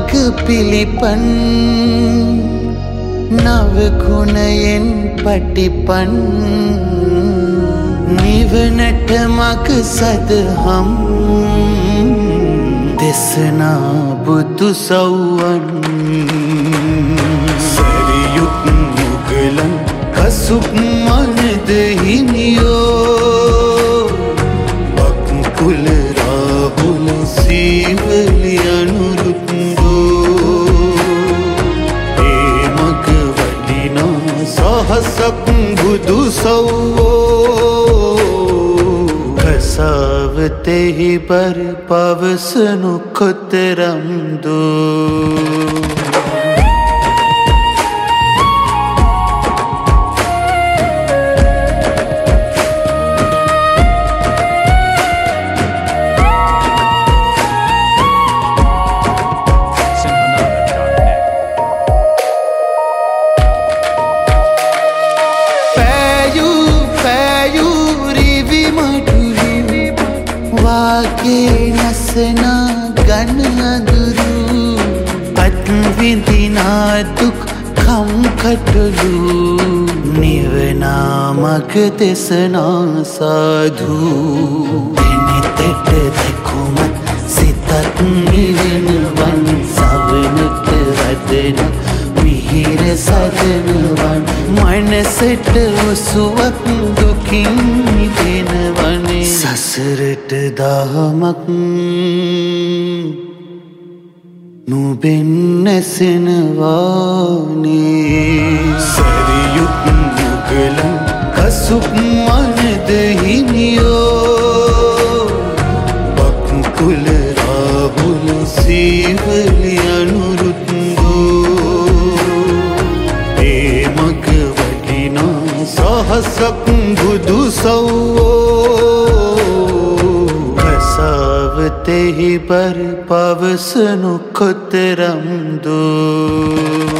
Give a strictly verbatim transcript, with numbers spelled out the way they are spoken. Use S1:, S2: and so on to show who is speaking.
S1: මග පිළිපන් නව ගුණයෙන් පටිපන් නිවනට මග සදහම් දෙසනා බුදු සව්වන් සැරියුත් මුගලන් කසුප් මනද හිමියෝ බක්කුල රාහුල සීවලි අනුරුත්දෝ ඒ මග වඩිනා සහසක් බුදු සව්වෝ කසාවතෙහි බර පවසනු කොතරම් දෝ වාගේ නසනා ගන අදුරු අත් විඳිනා දුක් කම්කටොළු නිවනා මග දෙසනා සාධු දෙනෙතට දෙකුමත් සිතත් නිවනවන් සවනට වදන මිහිර සදනවන් මනසට ඔසුවක් දුකින් මිදෙනවනේ සසරට දහමක් නුබෙන් නැසෙනවානේ සැරියුත් මුගලන් කසුප් මනද හිමියෝ බක්කුල රාහුල සීවලි අනුරුත්දෝ ඒ මග වඩිනා සහසක් බුදු සව්වෝ කසාවතෙහි බර පවසනු කොතරම් දෝ